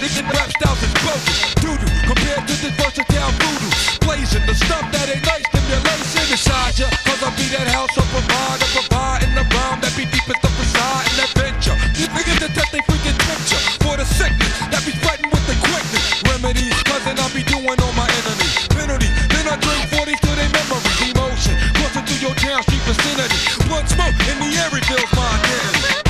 Thinking rap styles is bogus. Doo-doo compared to this versatile voodoo. Blazing the stuff that ain't nice, stimulation inside ya. Cause I be that house of provide in the rhyme that be deepest of facade and adventure. Niggas that test they freaking picture for the sickness that be spreading with the quickness. Remedies, cousin, I be doing on my enemies. Penalty, then I drink 40s to their memories. Emotion, coursing through your town street vicinity. Blood smoke in the air reveals my identity.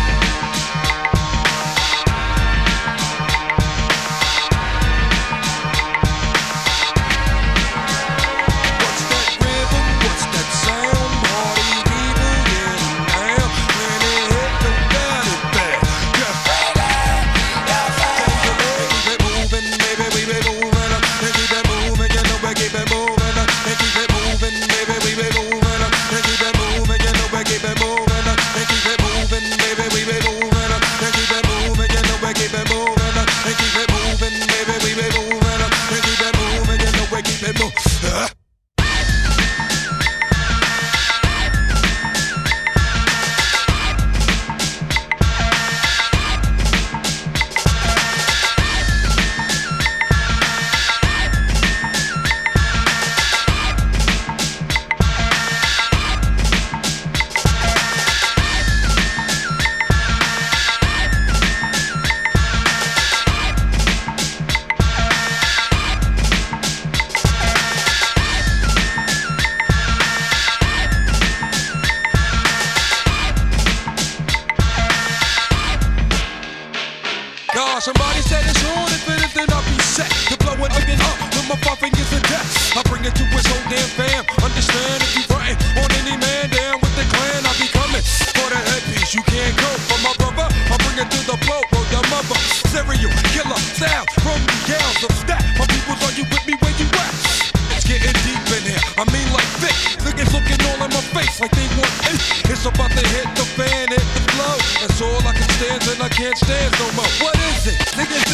Somebody said it's on, if it is, then I'll be set to blow it again up with my 5 fingers of death. I bring it to his whole damn fam. Understand if you frontin' on any man down with the clan, I'll be coming for the headpiece. You can't go for my brother. I bring it to the blow, word the mother. Serial killer style from the gals of stat. My peoples, are you with me where you at? It's getting deep in here. I mean like thick. Niggas looking all in my face like they want it. It's about to hit the fan, hit the flow. That's all I can stand and I can't stand no more. What is it? Niggas